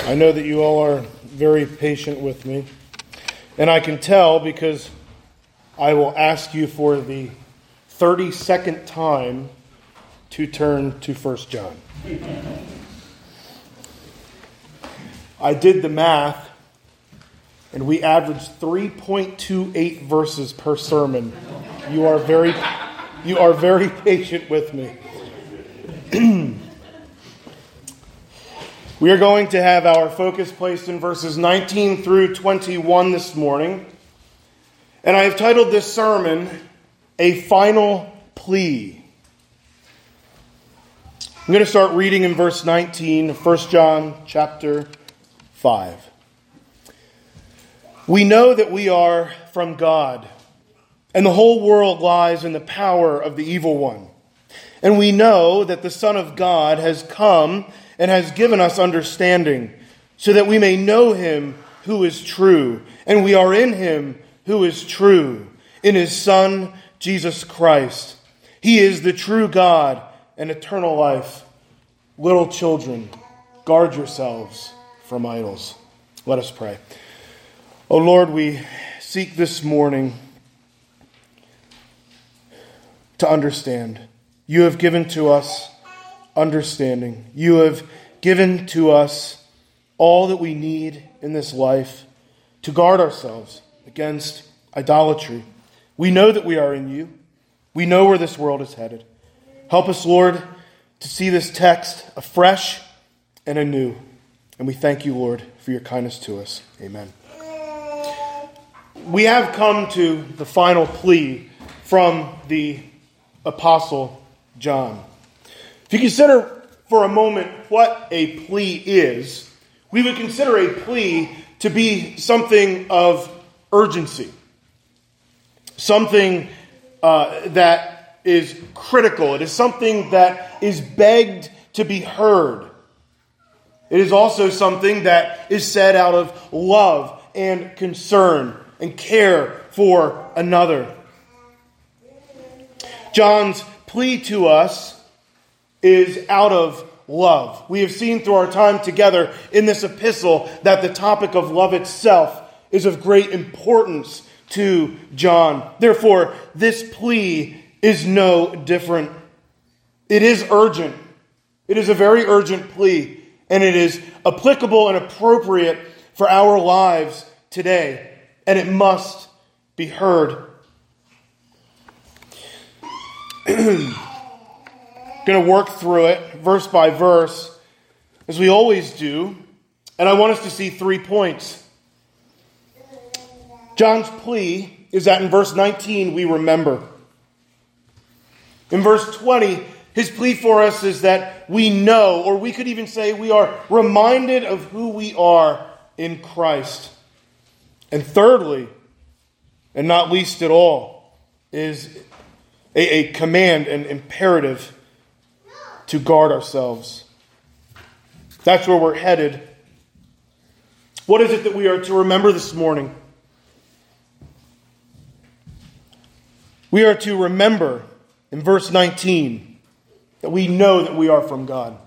I know that you all are very patient with me, and I can tell because I will ask you for the 32nd time to turn to 1 John. I did the math, and we averaged 3.28 verses per sermon. You are very patient with me. We are going to have our focus placed in verses 19 through 21 this morning. And I have titled this sermon, A Final Plea. I'm going to start reading in verse 19 of 1 John chapter 5. We know that we are from God, and the whole world lies in the power of the evil one. And we know that the Son of God has come and has given us understanding, so that we may know him who is true. And we are in him who is true, in his Son, Jesus Christ. He is the true God and eternal life. Little children, guard yourselves from idols. Let us pray. O Lord, we seek this morning to understand. You have given to us understanding. You have given to us all that we need in this life to guard ourselves against idolatry. We know that we are in you. We know where this world is headed. Help us, Lord, to see this text afresh and anew. And we thank you, Lord, for your kindness to us. Amen. We have come to the final plea from the Apostle John. If you consider for a moment what a plea is, we would consider a plea to be something of urgency. Something that is critical. It is something that is begged to be heard. It is also something that is said out of love and concern and care for another. John's plea to us is out of love. We have seen through our time together in this epistle that the topic of love itself is of great importance to John. Therefore, this plea is no different. It is urgent. It is a very urgent plea, and it is applicable and appropriate for our lives today, and it must be heard. Going to work through it verse by verse, as we always do, and I want us to see 3 points. John's plea is that in verse 19 we remember. In verse 20, his plea for us is that we know, or we could even say we are reminded of who we are in Christ. And thirdly, and not least at all, is a command, an imperative to guard ourselves. That's where we're headed. What is it that we are to remember this morning? We are to remember in verse 19 that we know that we are from God.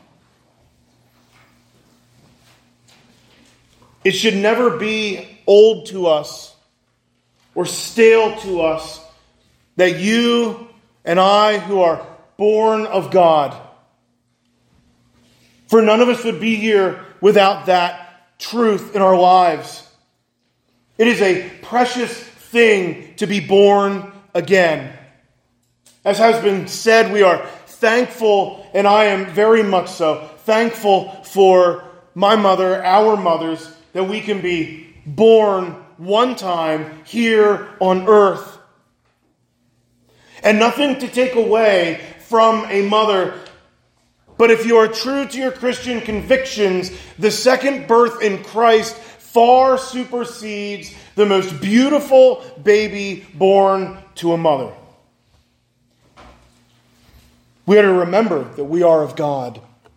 It should never be old to us or stale to us that you and I, who are born of God, for none of us would be here without that truth in our lives. It is a precious thing to be born again. As has been said, we are thankful, and I am very much so, thankful for my mother, our mothers, that we can be born one time here on earth. And nothing to take away from a mother. But if you are true to your Christian convictions, the second birth in Christ far supersedes the most beautiful baby born to a mother. We are to remember that we are of God.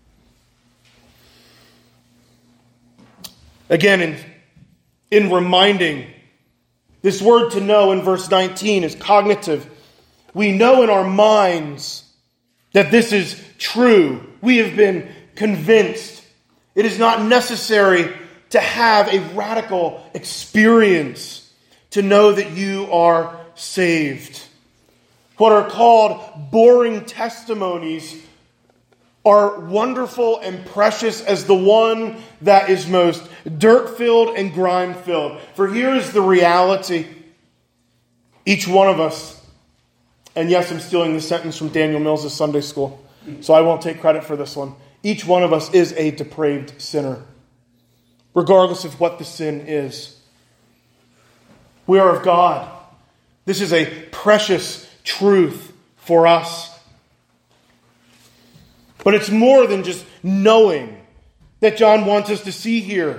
Again, in reminding, this word to know in verse 19 is cognitive. We know in our minds that this is true. We have been convinced. It is not necessary to have a radical experience to know that you are saved. What are called boring testimonies are wonderful and precious as the one that is most dirt-filled and grime-filled. For here is the reality. Each one of us, and yes, I'm stealing this sentence from Daniel Mills' Sunday school, so I won't take credit for this one. Each one of us is a depraved sinner, regardless of what the sin is. We are of God. This is a precious truth for us. But it's more than just knowing that John wants us to see here.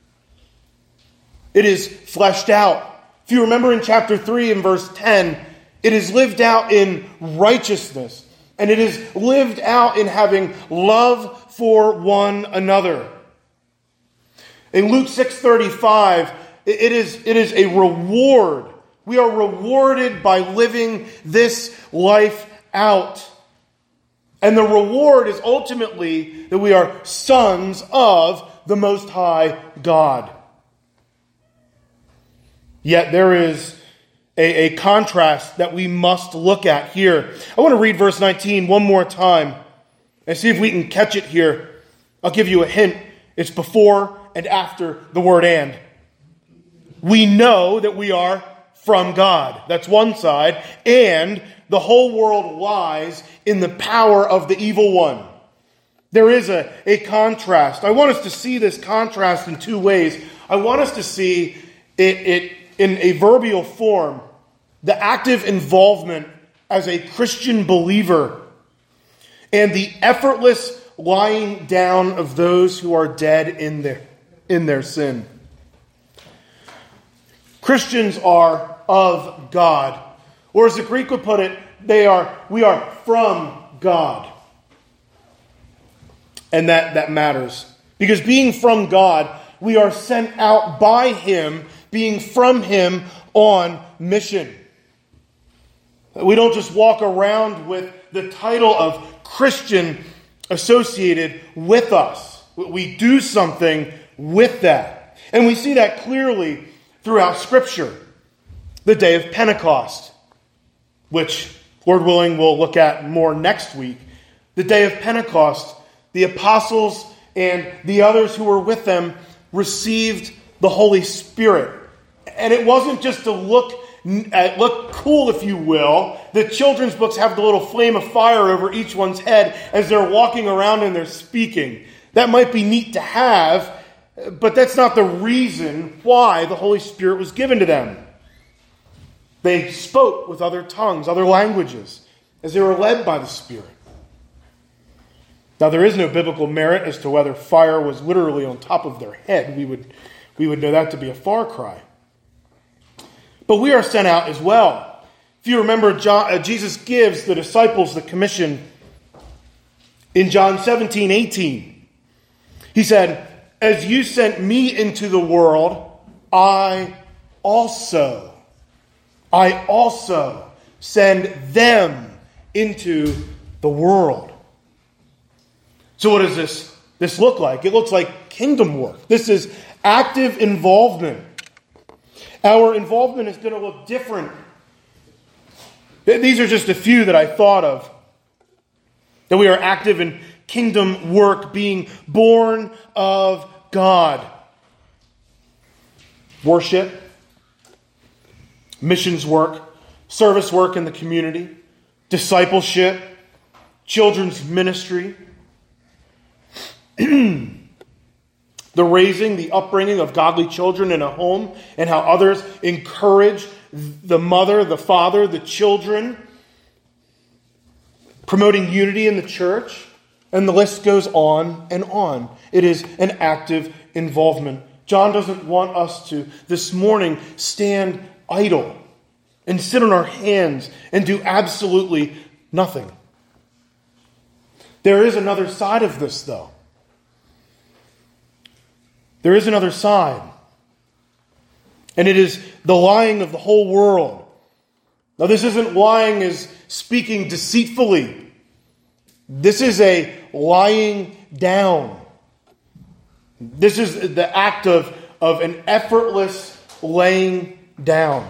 It is fleshed out. If you remember in chapter 3 and verse 10, it is lived out in righteousness. And it is lived out in having love for one another. In Luke 6:35, it is a reward. We are rewarded by living this life out. And the reward is ultimately that we are sons of the Most High God. Yet there is a contrast that we must look at here. I want to read verse 19 one more time and see if we can catch it here. I'll give you a hint. It's before and after the word "and." We know that we are from God. That's one side. And the whole world lies in the power of the evil one. There is a contrast. I want us to see this contrast in two ways. I want us to see it in a verbal form, the active involvement as a Christian believer, and the effortless lying down of those who are dead in their sin. Christians are of God. Or as the Greek would put it, we are from God. And that matters. Because being from God, we are sent out by Him, being from Him on mission. We don't just walk around with the title of Christian associated with us. We do something with that. And we see that clearly throughout Scripture. The day of Pentecost, which, Lord willing, we'll look at more next week. The day of Pentecost, the apostles and the others who were with them received the Holy Spirit. And it wasn't just to look cool, if you will. The children's books have the little flame of fire over each one's head as they're walking around and they're speaking. That might be neat to have, but that's not the reason why the Holy Spirit was given to them. They spoke with other tongues, other languages, as they were led by the Spirit. Now, there is no biblical merit as to whether fire was literally on top of their head. We would know that to be a far cry. But we are sent out as well. If you remember, Jesus gives the disciples the commission in John 17:18. He said, "As you sent me into the world, I also send them into the world." So what does this look like? It looks like kingdom work. This is active involvement. Our involvement is going to look different. These are just a few that I thought of. That we are active in kingdom work, being born of God. Worship, missions work, service work in the community, discipleship, children's ministry, the raising, the upbringing of godly children in a home, and how others encourage the mother, the father, the children, promoting unity in the church, and the list goes on and on. It is an active involvement. John doesn't want us to, this morning, stand idle and sit on our hands and do absolutely nothing. There is another side of this, though. There is another side. And it is the lying of the whole world. Now, this isn't lying as speaking deceitfully. This is a lying down. This is the act of an effortless laying down.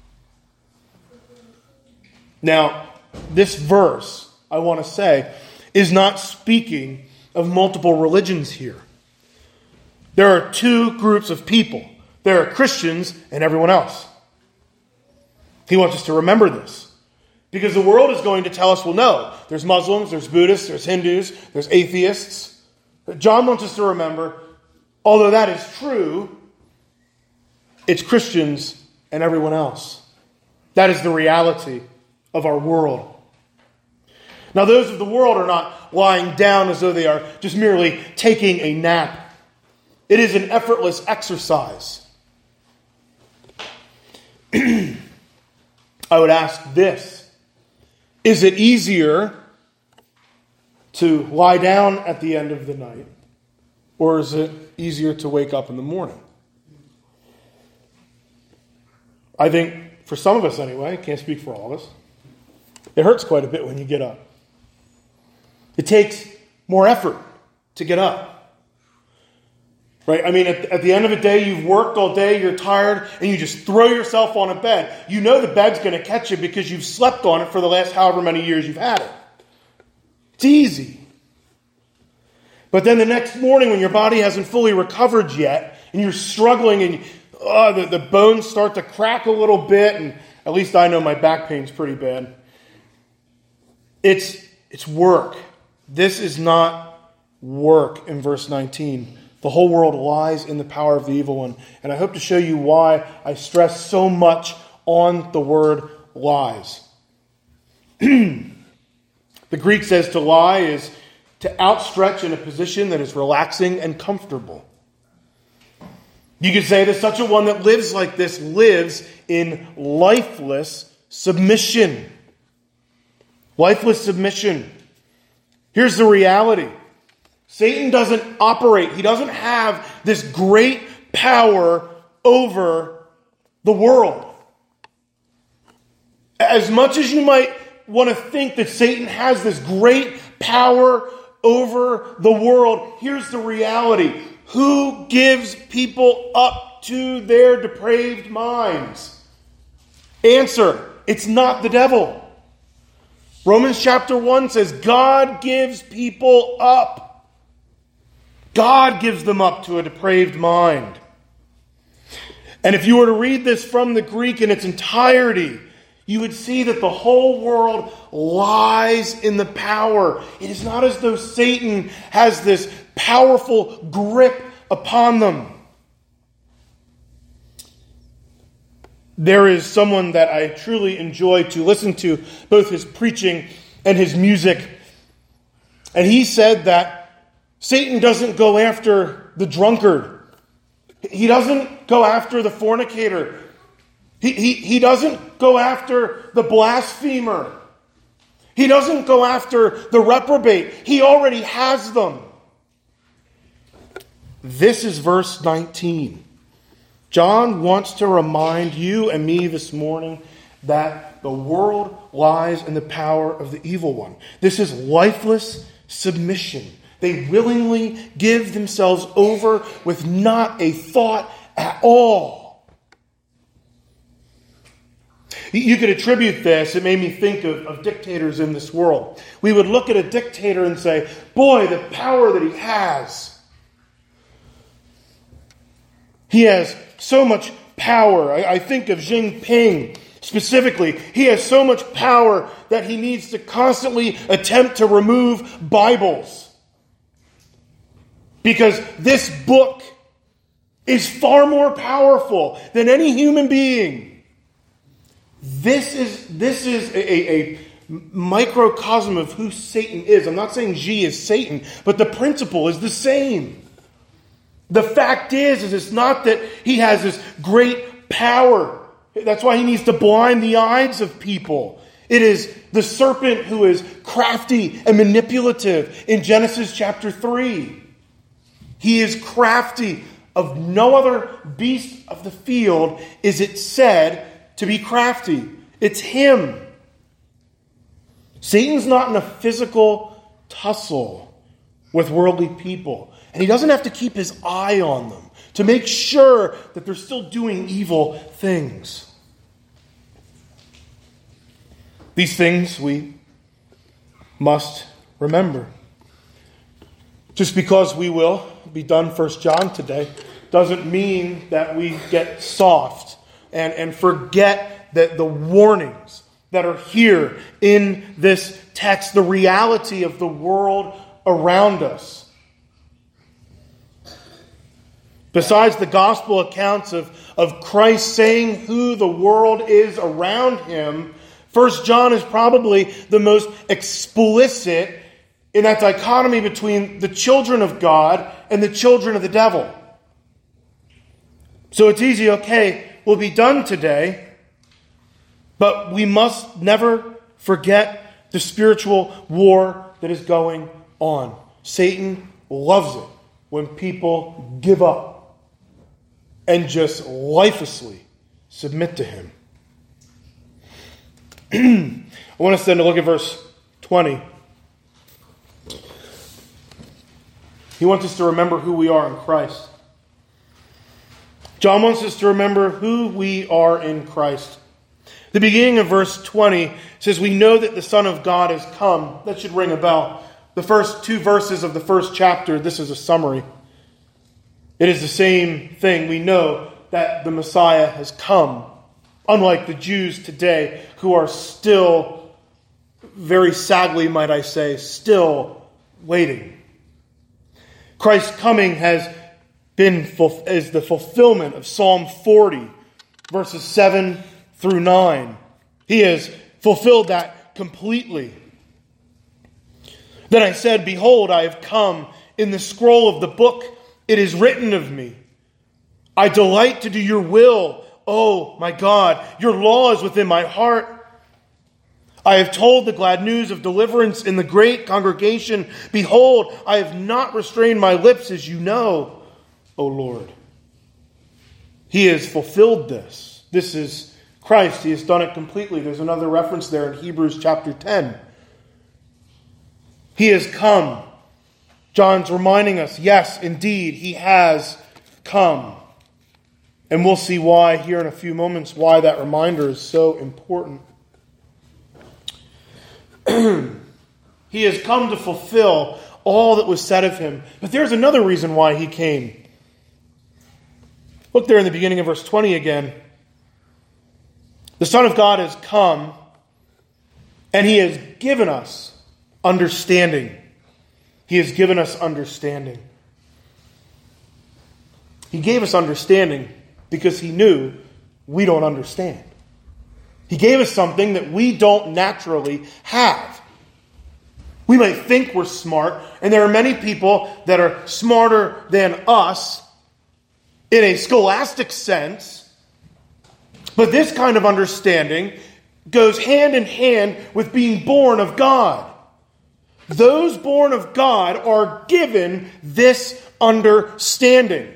Now, this verse, I want to say, is not speaking of multiple religions here. There are two groups of people. There are Christians and everyone else. He wants us to remember this. Because the world is going to tell us, well, no, there's Muslims, there's Buddhists, there's Hindus, there's atheists. But John wants us to remember, although that is true, it's Christians and everyone else. That is the reality of our world. Now, those of the world are not lying down as though they are just merely taking a nap. It is an effortless exercise. I would ask this: is it easier to lie down at the end of the night, or is it easier to wake up in the morning? I think, for some of us anyway, I can't speak for all of us, it hurts quite a bit when you get up. It takes more effort to get up. Right? I mean, at the end of the day, you've worked all day, you're tired, and you just throw yourself on a bed. You know the bed's going to catch you because you've slept on it for the last however many years you've had it. It's easy. But then the next morning when your body hasn't fully recovered yet, and you're struggling, and the bones start to crack a little bit, and at least I know my back pain's pretty bad. It's work. This is not work in verse 19. The whole world lies in the power of the evil one. And I hope to show you why I stress so much on the word lies. The Greek says to lie is to outstretch in a position that is relaxing and comfortable. You could say that such a one that lives like this lives in lifeless submission. Lifeless submission. Here's the reality. Satan doesn't operate. He doesn't have this great power over the world. As much as you might want to think that Satan has this great power over the world, here's the reality. Who gives people up to their depraved minds? Answer: it's not the devil. Romans chapter 1 says God gives people up. God gives them up to a depraved mind. And if you were to read this from the Greek in its entirety, you would see that the whole world lies in the power. It is not as though Satan has this powerful grip upon them. There is someone that I truly enjoy to listen to, both his preaching and his music. And he said that Satan doesn't go after the drunkard. He doesn't go after the fornicator. He doesn't go after the blasphemer. He doesn't go after the reprobate. He already has them. This is verse 19. John wants to remind you and me this morning that the world lies in the power of the evil one. This is lifeless submission. They willingly give themselves over with not a thought at all. You could attribute this, it made me think of dictators in this world. We would look at a dictator and say, boy, the power that he has. He has so much power. I think of Xi Jinping specifically. He has so much power that he needs to constantly attempt to remove Bibles. Because this book is far more powerful than any human being. This is a microcosm of who Satan is. I'm not saying Xi is Satan, but the principle is the same. The fact is it's not that he has this great power. That's why he needs to blind the eyes of people. It is the serpent who is crafty and manipulative in Genesis chapter 3. He is crafty. Of no other beast of the field is it said to be crafty. It's him. Satan's not in a physical tussle with worldly people. And he doesn't have to keep his eye on them to make sure that they're still doing evil things. These things we must remember. Just because we will be done 1 John today doesn't mean that we get soft and forget that the warnings that are here in this text, the reality of the world around us. Besides the gospel accounts of Christ saying who the world is around him, 1 John is probably the most explicit in that dichotomy between the children of God and the children of the devil. So it's easy, okay, we'll be done today, but we must never forget the spiritual war that is going on. Satan loves it when people give up and just lifelessly submit to him. I want us then to look at verse 20. He wants us to remember who we are in Christ. John wants us to remember who we are in Christ. The beginning of verse 20 says, we know that the Son of God has come. That should ring a bell. The first 2 verses of the first chapter, this is a summary. It is the same thing. We know that the Messiah has come. Unlike the Jews today, who are still, very sadly might I say, still waiting. Christ's coming has been is the fulfillment of Psalm 40, verses 7 through 9. He has fulfilled that completely. Then I said, behold, I have come. In the scroll of the book, it is written of me. I delight to do your will, oh my God. Your law is within my heart. I have told the glad news of deliverance in the great congregation. Behold, I have not restrained my lips, as you know, O Lord. He has fulfilled this. This is Christ. He has done it completely. There's another reference there in Hebrews chapter 10. He has come. John's reminding us, yes, indeed, he has come. And we'll see why here in a few moments, why that reminder is so important. He has come to fulfill all that was said of him. But there's another reason why he came. Look there in the beginning of verse 20 again. The Son of God has come, and he has given us understanding. He has given us understanding. He gave us understanding because he knew we don't understand. He gave us something that we don't naturally have. We might think we're smart, and there are many people that are smarter than us in a scholastic sense, but this kind of understanding goes hand in hand with being born of God. Those born of God are given this understanding.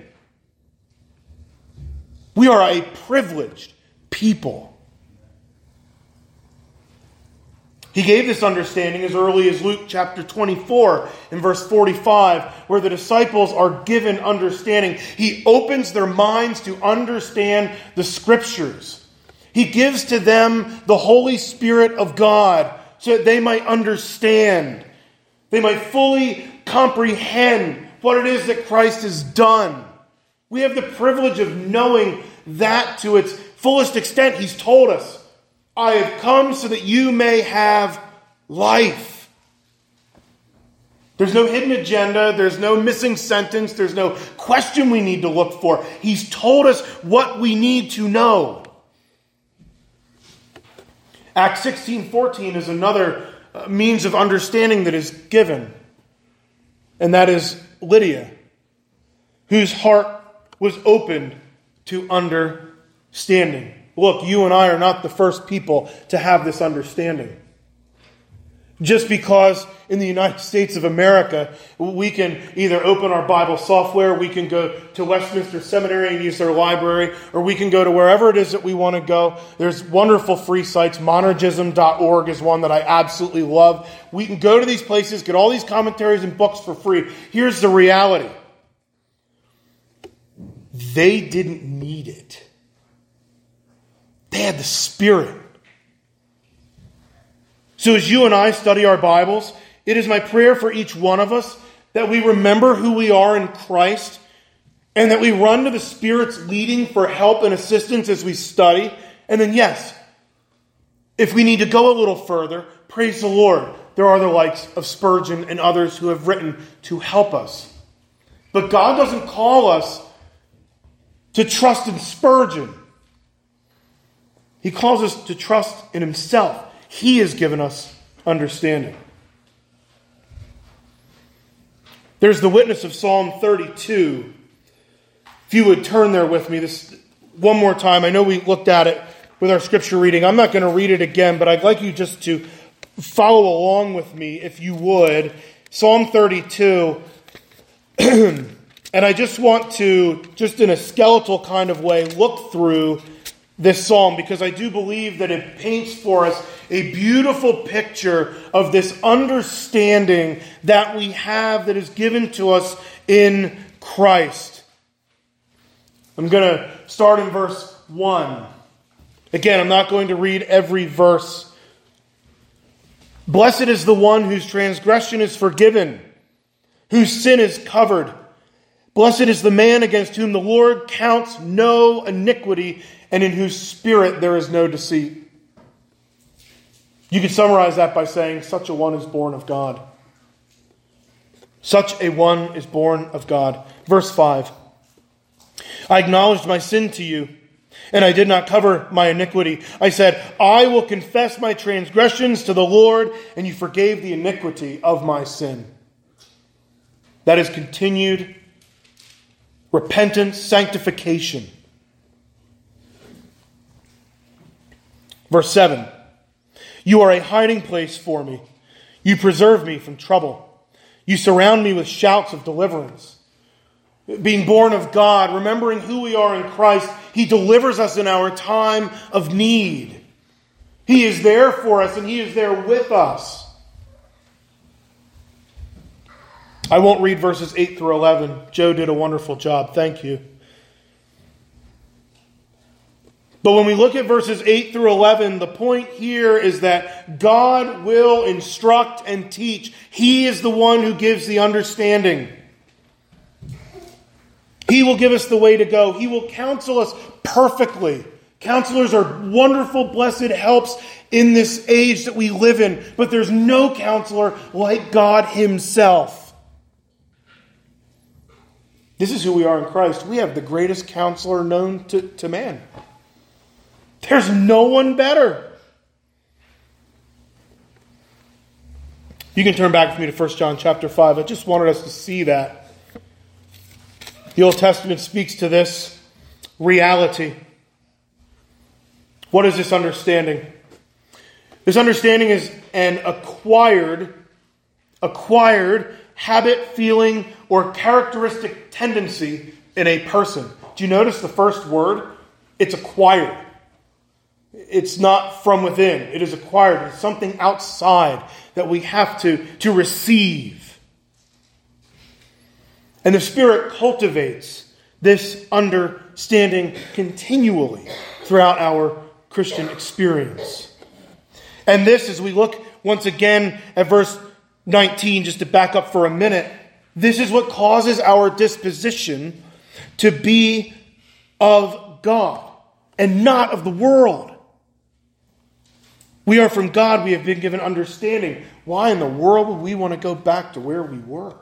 We are a privileged people. He gave this understanding as early as Luke chapter 24 in verse 45, where the disciples are given understanding. He opens their minds to understand the Scriptures. He gives to them the Holy Spirit of God so that they might understand. They might fully comprehend what it is that Christ has done. We have the privilege of knowing that to its fullest extent. He's told us, I have come so that you may have life. There's no hidden agenda. There's no missing sentence. There's no question we need to look for. He's told us what we need to know. Acts 16:14 is another means of understanding that is given. And that is Lydia, whose heart was opened to understanding. Look, you and I are not the first people to have this understanding. Just because in the United States of America, we can either open our Bible software, we can go to Westminster Seminary and use their library, or we can go to wherever it is that we want to go. There's wonderful free sites. Monergism.org is one that I absolutely love. We can go to these places, get all these commentaries and books for free. Here's the reality. They didn't need it. They had the Spirit. So as you and I study our Bibles, it is my prayer for each one of us that we remember who we are in Christ and that we run to the Spirit's leading for help and assistance as we study. And then, yes, if we need to go a little further, praise the Lord. There are the likes of Spurgeon and others who have written to help us. But God doesn't call us to trust in Spurgeon. He calls us to trust in Himself. He has given us understanding. There's the witness of Psalm 32. If you would turn there with me this one more time. I know we looked at it with our scripture reading. I'm not going to read it again, but I'd like you just to follow along with me, if you would. Psalm 32. And I just want to, just in a skeletal kind of way, look through this psalm, because I do believe that it paints for us a beautiful picture of this understanding that we have that is given to us in Christ. I'm going to start in verse 1. Again, I'm not going to read every verse. Blessed is the one whose transgression is forgiven, whose sin is covered. Blessed is the man against whom the Lord counts no iniquity, and in whose spirit there is no deceit. You could summarize that by saying, such a one is born of God. Such a one is born of God. Verse 5. I acknowledged my sin to you, and I did not cover my iniquity. I said, I will confess my transgressions to the Lord, and you forgave the iniquity of my sin. That is continued repentance, sanctification. Verse 7. You are a hiding place for me. You preserve me from trouble. You surround me with shouts of deliverance. Being born of God, remembering who we are in Christ, He delivers us in our time of need. He is there for us and He is there with us. I won't read verses 8 through 11. Joe did a wonderful job. Thank you. But when we look at verses 8 through 11, the point here is that God will instruct and teach. He is the one who gives the understanding. He will give us the way to go. He will counsel us perfectly. Counselors are wonderful, blessed helps in this age that we live in. But there's no counselor like God Himself. This is who we are in Christ. We have the greatest counselor known to man. There's no one better. You can turn back with me to 1 John chapter 5. I just wanted us to see that. The Old Testament speaks to this reality. What is this understanding? This understanding is an acquired habit, feeling, or characteristic tendency in a person. Do you notice the first word? It's acquired. It's not from within. It is acquired. It's something outside that we have to receive. And the Spirit cultivates this understanding continually throughout our Christian experience. And this, as we look once again at verse 19, just to back up for a minute, this is what causes our disposition to be of God and not of the world. We are from God. We have been given understanding. Why in the world would we want to go back to where we were?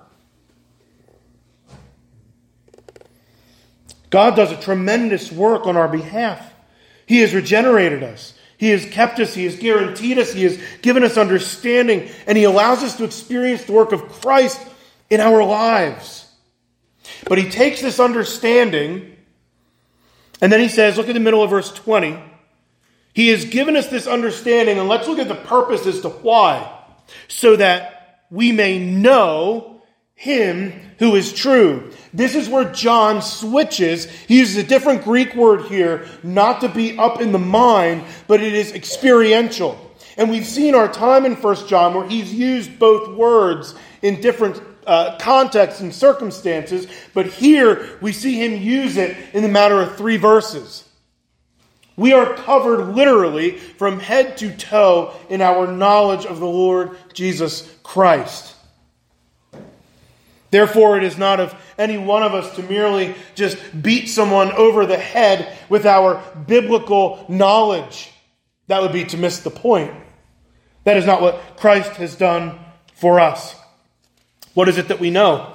God does a tremendous work on our behalf. He has regenerated us. He has kept us. He has guaranteed us. He has given us understanding. And He allows us to experience the work of Christ in our lives. But He takes this understanding, and then He says, look at the middle of verse 20. He has given us this understanding, and let's look at the purpose as to why. so that we may know him who is true. This is where John switches. He uses a different Greek word here, not to be up in the mind, but it is experiential. And we've seen our time in 1 John where he's used both words in different contexts and circumstances, but here we see him use it in the matter of 3 verses. We are covered literally from head to toe in our knowledge of the Lord Jesus Christ. Therefore, it is not of any one of us to merely just beat someone over the head with our biblical knowledge. That would be to miss the point. That is not what Christ has done for us. What is it that we know?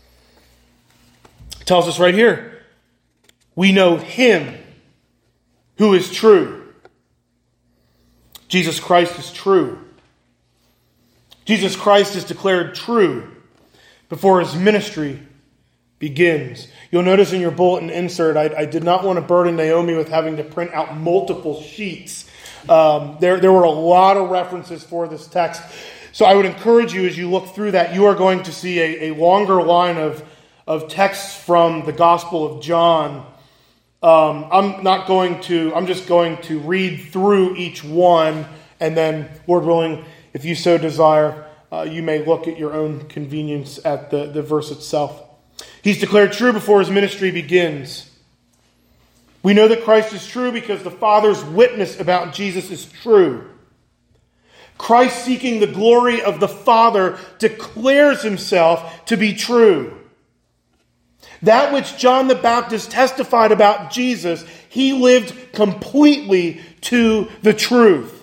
It tells us right here. We know him who is true. Jesus Christ is true. Jesus Christ is declared true before his ministry begins. You'll notice in your bulletin insert, I did not want to burden Naomi with having to print out multiple sheets. There were a lot of references for this text. So I would encourage you, as you look through that, you are going to see a longer line of texts from the Gospel of John. I'm just going to read through each one, and then, Lord willing, if you so desire, you may look at your own convenience at the verse itself. He's declared true before his ministry begins. We know that Christ is true because the Father's witness about Jesus is true. Christ, seeking the glory of the Father, declares himself to be true. That which John the Baptist testified about Jesus, he lived completely to the truth.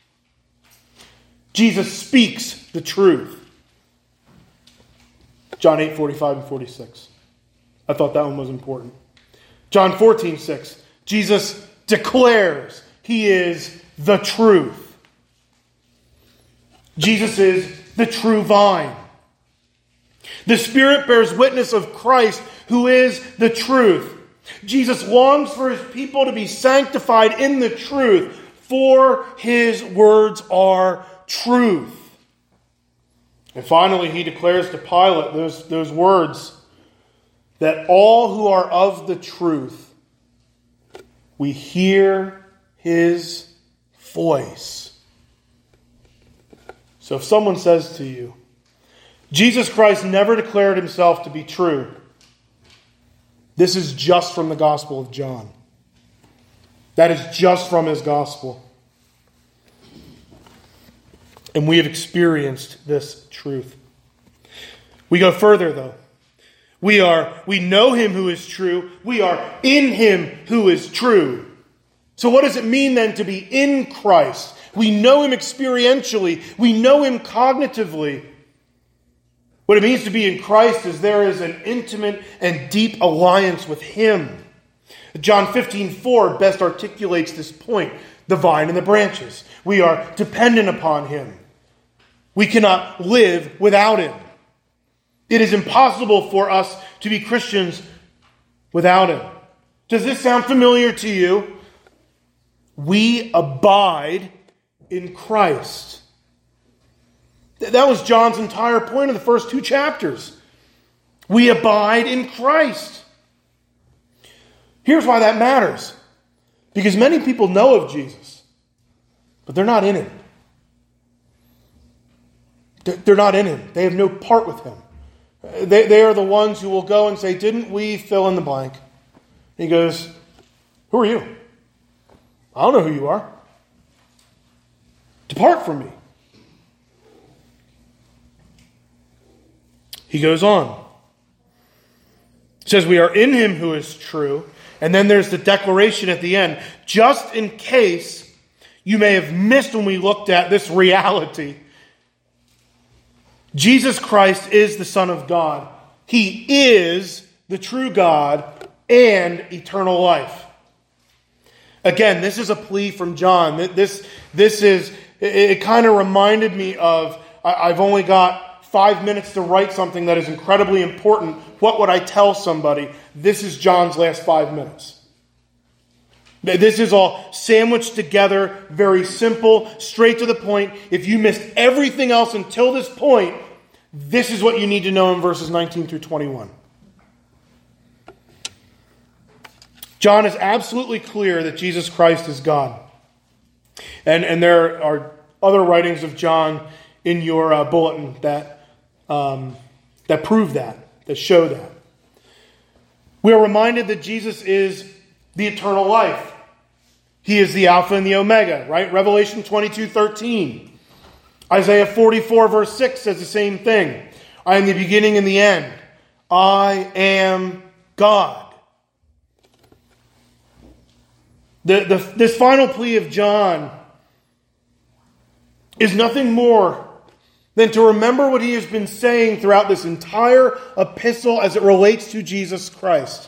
Jesus speaks the truth. John 8:45 and 46. I thought that one was important. John 14:6. Jesus declares he is the truth. Jesus is the true vine. The Spirit bears witness of Christ, who is the truth. Jesus longs for his people to be sanctified in the truth, for his words are truth. And finally, he declares to Pilate those words, that all who are of the truth, we hear his voice. So if someone says to you, Jesus Christ never declared himself to be true, this is just from the Gospel of John. That is just from his Gospel. And we have experienced this truth. We go further, though. We know him who is true. We are in him who is true. So what does it mean then to be in Christ? We know him experientially. We know him cognitively. What it means to be in Christ is there is an intimate and deep alliance with him. John 15:4 best articulates this point. The vine and the branches. We are dependent upon him. We cannot live without him. It is impossible for us to be Christians without him. Does this sound familiar to you? We abide in Christ. That was John's entire point of the first 2 chapters. We abide in Christ. Here's why that matters. Because many people know of Jesus, but they're not in him. They're not in him. They have no part with him. They are the ones who will go and say, didn't we fill in the blank? And he goes, who are you? I don't know who you are. Depart from me. He goes on. It says we are in him who is true. And then there's the declaration at the end. Just in case you may have missed when we looked at this reality. Jesus Christ is the Son of God. He is the true God and eternal life. Again, this is a plea from John. It kind of reminded me of, I've only got 5 minutes to write something that is incredibly important. What would I tell somebody? This is John's last 5 minutes. This is all sandwiched together, very simple, straight to the point. If you missed everything else until this point, this is what you need to know in verses 19 through 21. John is absolutely clear that Jesus Christ is God. And there are other writings of John in your bulletin that prove that show that. We are reminded that Jesus is the eternal life. He is the Alpha and the Omega, right? Revelation 22:13. Isaiah 44 verse 6 says the same thing. I am the beginning and the end. I am God. This final plea of John is nothing more than to remember what he has been saying throughout this entire epistle as it relates to Jesus Christ.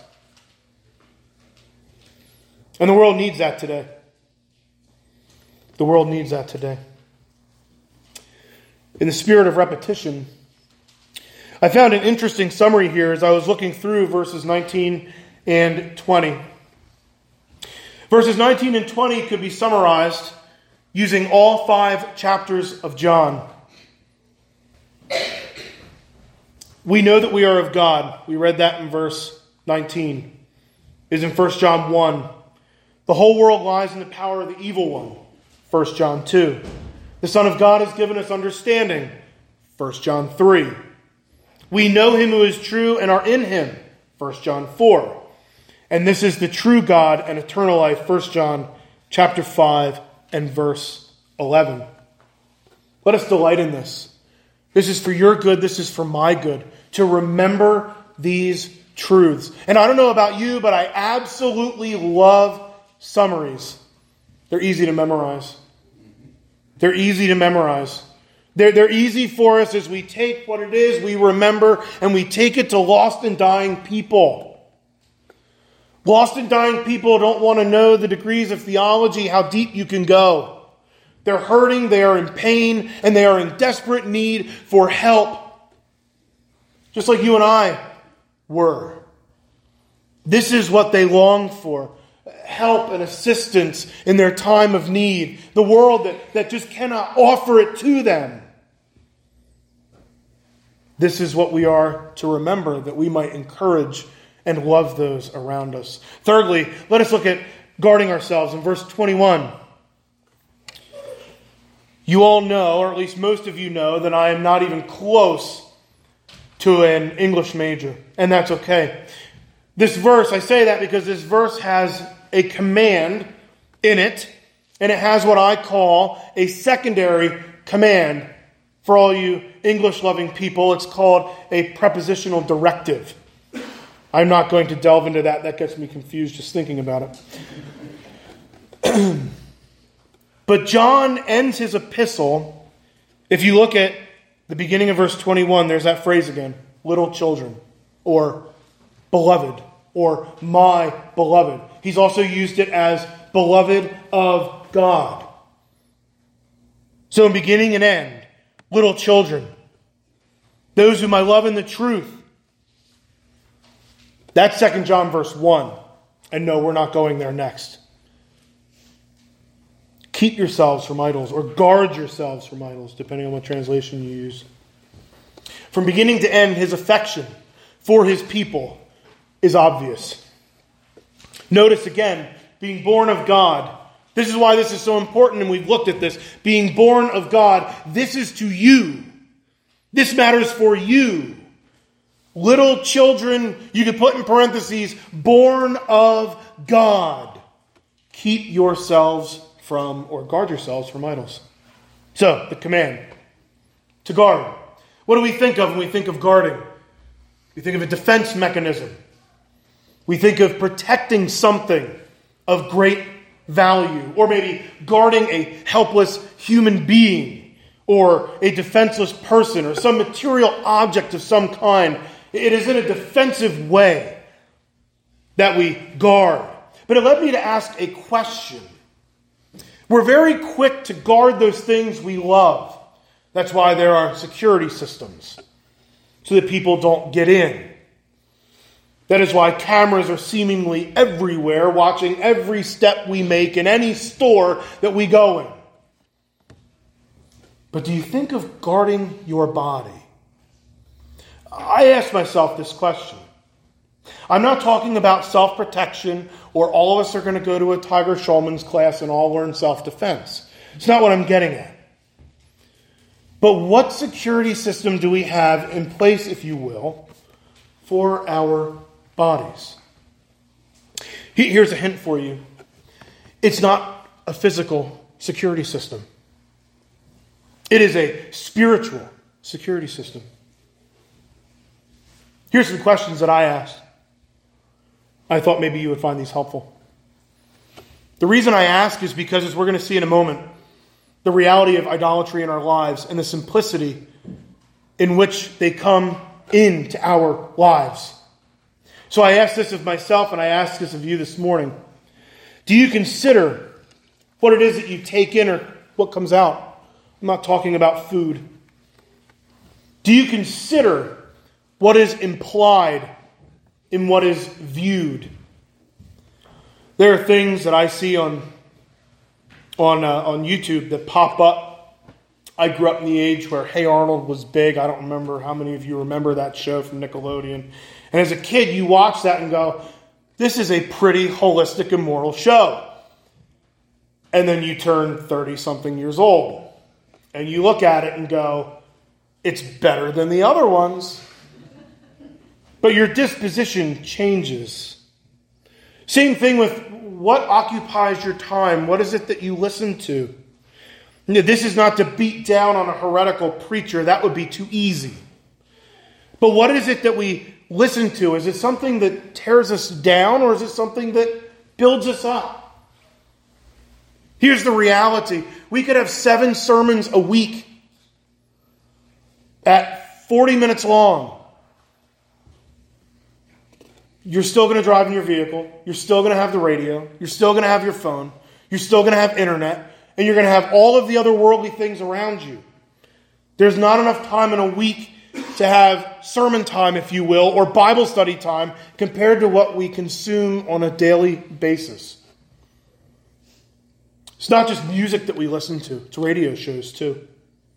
And the world needs that today. The world needs that today. In the spirit of repetition, I found an interesting summary here as I was looking through verses 19 and 20. Verses 19 and 20 could be summarized using all 5 chapters of John. We know that we are of God. We read that in verse 19. It is in 1 John 1. The whole world lies in the power of the evil one. 1 John 2. The Son of God has given us understanding. 1 John 3. We know him who is true and are in him. 1 John 4. And this is the true God and eternal life. 1 John chapter 5 and verse 11. Let us delight in this. This is for your good. This is for my good. To remember these truths. And I don't know about you, but I absolutely love summaries. They're easy to memorize. They're easy to memorize. They're easy for us as we take what it is we remember and we take it to lost and dying people. Lost and dying people don't want to know the degrees of theology, how deep you can go. They're hurting, they are in pain, and they are in desperate need for help. Just like you and I were. This is what they long for. Help and assistance in their time of need. The world that just cannot offer it to them. This is what we are to remember, that we might encourage and love those around us. Thirdly, let us look at guarding ourselves in verse 21. You all know, or at least most of you know, that I am not even close to an English major. And that's okay. This verse, I say that because this verse has a command in it, and it has what I call a secondary command. For all you English-loving people, it's called a prepositional directive. I'm not going to delve into that. That gets me confused just thinking about it. But John ends his epistle. If you look at the beginning of verse 21, there's that phrase again. Little children, or beloved, or my beloved. He's also used it as beloved of God. So in beginning and end, little children, those whom I love in the truth. That's 2 John verse 1. And no, we're not going there next. Keep yourselves from idols, or guard yourselves from idols, depending on what translation you use. From beginning to end, his affection for his people is obvious. Notice again, being born of God. This is why this is so important, and we've looked at this. Being born of God, this is to you. This matters for you. Little children, you could put in parentheses, born of God. Keep yourselves from, or guard yourselves from idols. So, the command to guard. What do we think of when we think of guarding? We think of a defense mechanism. We think of protecting something of great value, or maybe guarding a helpless human being, or a defenseless person, or some material object of some kind. It is in a defensive way that we guard. But it led me to ask a question. We're very quick to guard those things we love. That's why there are security systems, so that people don't get in. That is why cameras are seemingly everywhere, watching every step we make in any store that we go in. But do you think of guarding your body? I ask myself this question. I'm not talking about self-protection or all of us are going to go to a Tiger Schulman's class and all learn self-defense. It's not what I'm getting at. But what security system do we have in place, if you will, for our bodies? Here's a hint for you. It's not a physical security system. It is a spiritual security system. Here's some questions that I asked. I thought maybe you would find these helpful. The reason I ask is because, as we're going to see in a moment, the reality of idolatry in our lives and the simplicity in which they come into our lives. So I ask this of myself and I ask this of you this morning. Do you consider what it is that you take in or what comes out? I'm not talking about food. Do you consider what is implied in what is viewed? There are things that I see on YouTube that pop up. I grew up in the age where Hey Arnold was big. I don't remember how many of you remember that show from Nickelodeon. And as a kid, you watch that and go, this is a pretty holistic and moral show. And then you turn 30-something years old. And you look at it and go, it's better than the other ones. But your disposition changes. Same thing with what occupies your time. What is it that you listen to? This is not to beat down on a heretical preacher. That would be too easy. But what is it that we listen to? Is it something that tears us down, or is it something that builds us up? Here's the reality. We could have 7 sermons a week at 40 minutes long. You're still going to drive in your vehicle. You're still going to have the radio. You're still going to have your phone. You're still going to have internet. And you're going to have all of the other worldly things around you. There's not enough time in a week to have sermon time, if you will, or Bible study time compared to what we consume on a daily basis. It's not just music that we listen to. It's radio shows too.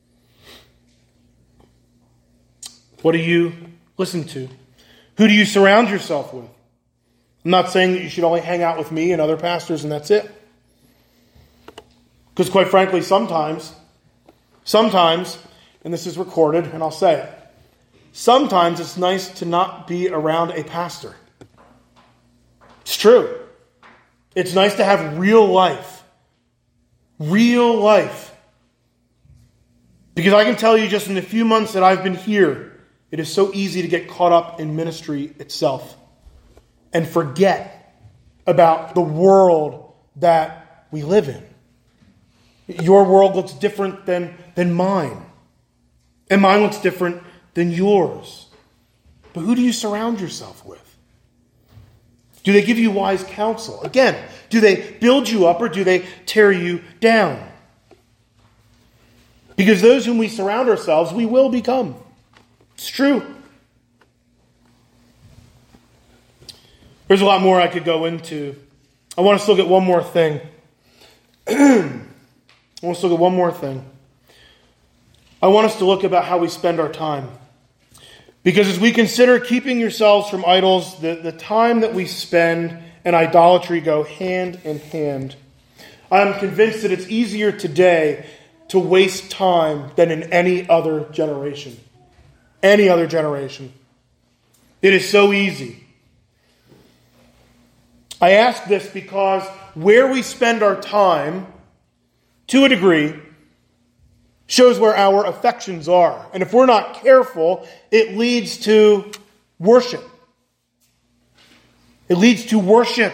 What do you listen to? Who do you surround yourself with? I'm not saying that you should only hang out with me and other pastors and that's it. Because quite frankly, sometimes, and this is recorded and I'll say it, sometimes it's nice to not be around a pastor. It's true. It's nice to have real life. Real life. Because I can tell you just in the few months that I've been here, it is so easy to get caught up in ministry itself and forget about the world that we live in. Your world looks different than mine. And mine looks different than yours. But who do you surround yourself with? Do they give you wise counsel? Again, do they build you up or do they tear you down? Because those whom we surround ourselves, we will become. It's true. There's a lot more I could go into. I want us to look at one more thing. I want us to look at one more thing. I want us to look about how we spend our time. Because as we consider keeping yourselves from idols, the time that we spend and idolatry go hand in hand. I'm convinced that it's easier today to waste time than in any other generation. Any other generation. It is so easy. I ask this because where we spend our time, to a degree, shows where our affections are. And if we're not careful, it leads to worship. It leads to worship.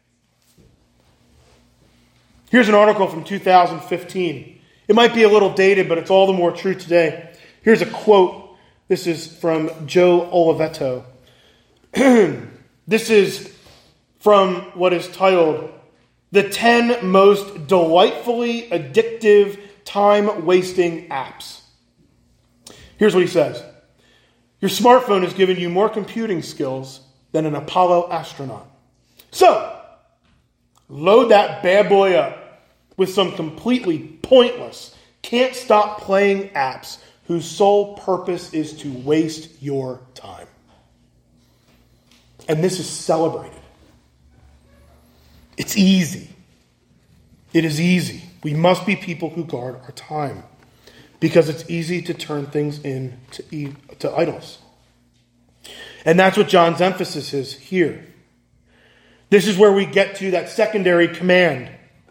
Here's an article from 2015. It might be a little dated, but it's all the more true today. Here's a quote. This is from Joe Oliveto. This is from what is titled, The 10 Most Delightfully Addictive Time-Wasting Apps. Here's what he says. Your smartphone has given you more computing skills than an Apollo astronaut. So, load that bad boy up with some completely pointless, can't stop playing apps whose sole purpose is to waste your time. And this is celebrated. It's easy. It is easy. We must be people who guard our time because it's easy to turn things into idols. And that's what John's emphasis is here. This is where we get to that secondary command.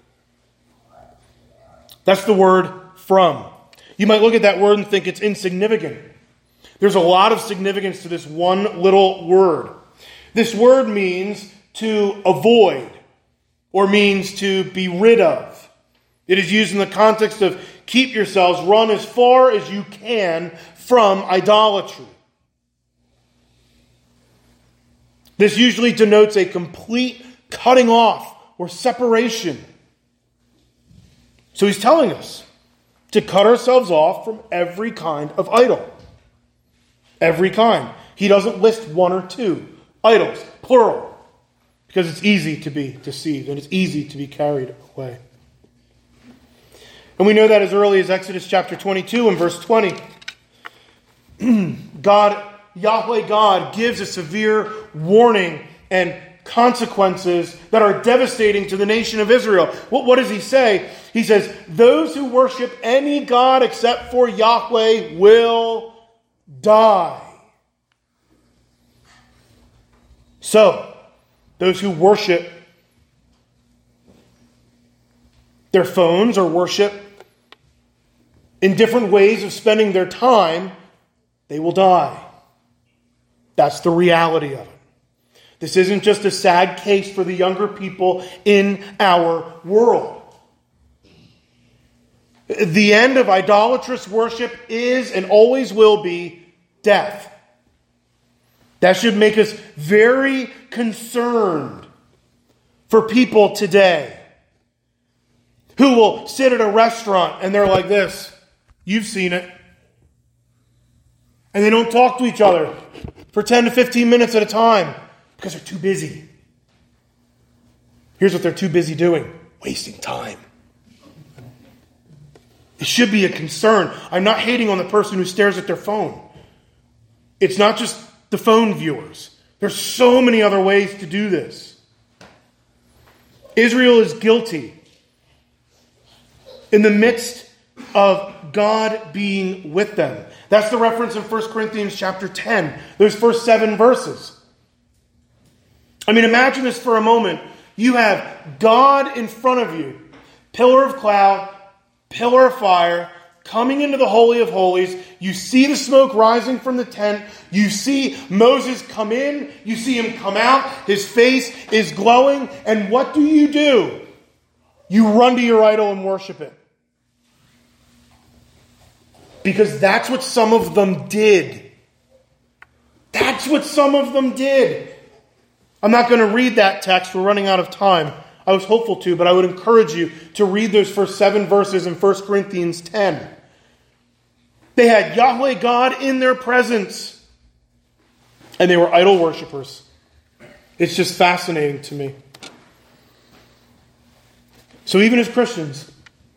That's the word from. You might look at that word and think it's insignificant. There's a lot of significance to this one little word. This word means to avoid or means to be rid of. It is used in the context of keep yourselves, run as far as you can from idolatry. This usually denotes a complete cutting off or separation. So he's telling us to cut ourselves off from every kind of idol. Every kind. He doesn't list one or two. Idols, plural. Because it's easy to be deceived and it's easy to be carried away. And we know that as early as Exodus chapter 22 and verse 20. Yahweh God gives a severe warning and consequences that are devastating to the nation of Israel. What does he say? He says, those who worship any god except for Yahweh will die. So, those who worship their phones or worship in different ways of spending their time, they will die. That's the reality of it. This isn't just a sad case for the younger people in our world. The end of idolatrous worship is and always will be death. That should make us very concerned for people today who will sit at a restaurant and they're like this. You've seen it. And they don't talk to each other for 10 to 15 minutes at a time because they're too busy. Here's what they're too busy doing. Wasting time. It should be a concern. I'm not hating on the person who stares at their phone. It's not just the phone viewers. There's so many other ways to do this. Israel is guilty in the midst of God being with them. That's the reference in 1 Corinthians chapter 10. Those first 7 verses. I mean, imagine this for a moment. You have God in front of you. Pillar of cloud, pillar of fire, coming into the Holy of Holies. You see the smoke rising from the tent. You see Moses come in. You see him come out. His face is glowing. And what do? You run to your idol and worship it. Because that's what some of them did. That's what some of them did. I'm not going to read that text. We're running out of time. I was hopeful to, but I would encourage you to read those first 7 verses in 1 Corinthians 10. They had Yahweh God in their presence. And they were idol worshipers. It's just fascinating to me. So even as Christians,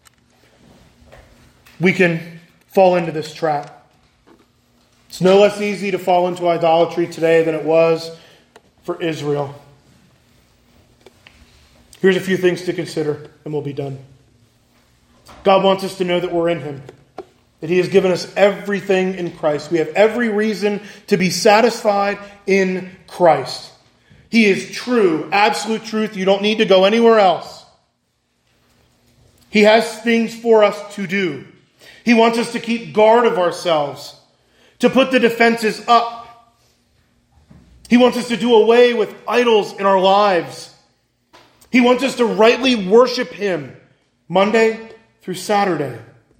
we can fall into this trap. It's no less easy to fall into idolatry today than it was for Israel. Here's a few things to consider, and we'll be done. God wants us to know that we're in Him, that He has given us everything in Christ. We have every reason to be satisfied in Christ. He is true, absolute truth. You don't need to go anywhere else. He has things for us to do. He wants us to keep guard of ourselves, to put the defenses up. He wants us to do away with idols in our lives. He wants us to rightly worship Him Monday through Saturday.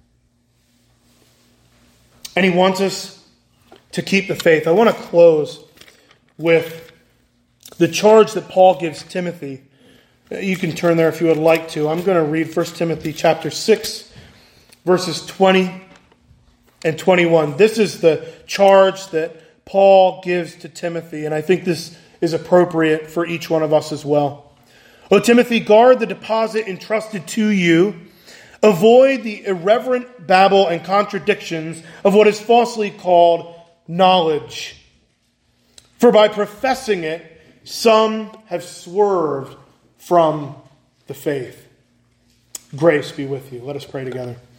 And He wants us to keep the faith. I want to close with the charge that Paul gives Timothy. You can turn there if you would like to. I'm going to read 1 Timothy chapter 6, verses 20 and 21. This is the charge that Paul gives to Timothy, and I think this is appropriate for each one of us as well. O Timothy, guard the deposit entrusted to you. Avoid the irreverent babble and contradictions of what is falsely called knowledge. For by professing it, some have swerved from the faith. Grace be with you. Let us pray together.